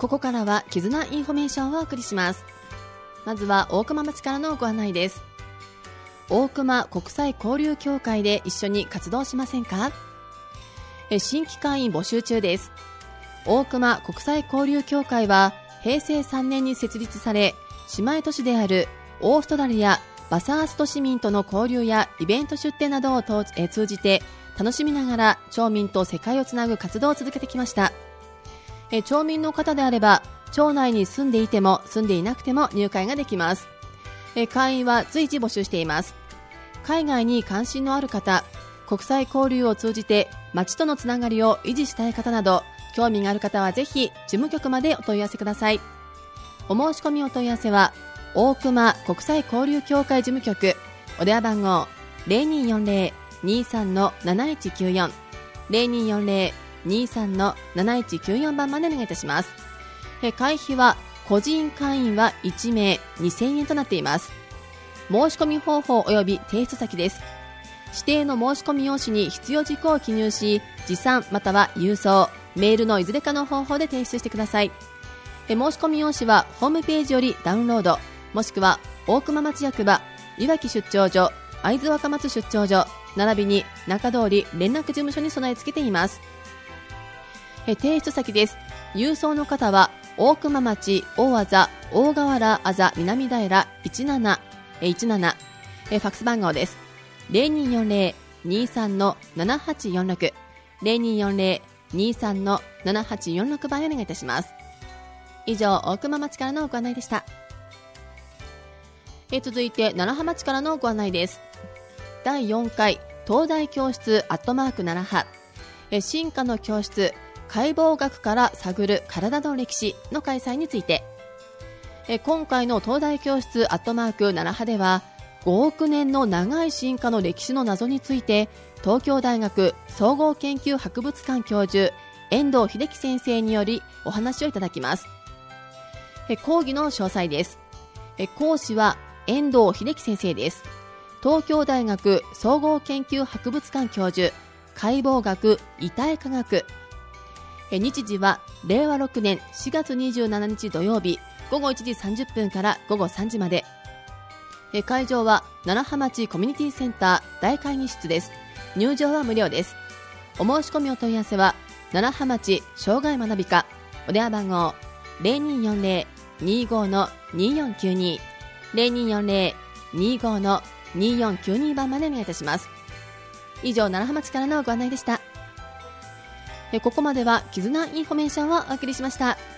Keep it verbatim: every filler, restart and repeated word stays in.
ここからは絆インフォメーションをお送りします。まずは大熊町からのご案内です。大熊国際交流協会で一緒に活動しませんか？え新規会員募集中です。大熊国際交流協会はへいせいさんねんに設立され、姉妹都市であるオーストラリアバサースト市民との交流やイベント出展などを通じて楽しみながら町民と世界をつなぐ活動を続けてきました。え町民の方であれば町内に住んでいても住んでいなくても入会ができます。え会員は随時募集しています。海外に関心のある方、国際交流を通じて町とのつながりを維持したい方など、興味がある方はぜひ事務局までお問い合わせください。お申し込みお問い合わせは大熊国際交流協会事務局、お電話番号 ゼロにーよんゼロ にーさん なないちきゅうよん ゼロにーよんゼロ にーさん なないちきゅうよん 番までお願いいたします。え会費は個人会員はいちめいにせんえんとなっています。申し込み方法及び提出先です。指定の申し込み用紙に必要事項を記入し、持参または郵送、メールのいずれかの方法で提出してください。え申し込み用紙はホームページよりダウンロード、もしくは大熊町役場、いわき出張所、会津若松出張所並びに中通り連絡事務所に備え付けています。え提出先です。郵送の方は大熊町大あざ大河原あざ南平いちなないちなな、えファックス番号です。ゼロにーよんゼロ にーさん ななはちよんろく ゼロにーよんゼロ にーさん ななはちよんろく番へお願いいたします。以上、大熊町からのご案内でした。え続いて楢葉町からのご案内です。だいよんかい東大教室アットマーク楢葉、え進化の教室解剖学から探る体の歴史の開催について、え今回の東大教室アットマーク楢葉ではごおくねんの長い進化の歴史の謎について、東京大学総合研究博物館教授遠藤秀樹先生によりお話をいただきます。え講義の詳細です。え講師は遠藤秀樹先生です。東京大学総合研究博物館教授、解剖学遺体科学。え日時はれいわろくねんしがつにじゅうしちにち土曜日ごごいちじさんじゅっぷんからごごさんじまで。え会場は楢葉町コミュニティセンター大会議室です。入場は無料です。お申し込みお問い合わせは楢葉町障害学び課、お電話番号 ゼロにーよんゼロ にーご にーよんきゅうに ゼロにーよんゼロ にーご にーよんきゅうに番までお願いいたします。以上、楢葉町からのご案内でした。えここまでは絆インフォメーションをお送りしました。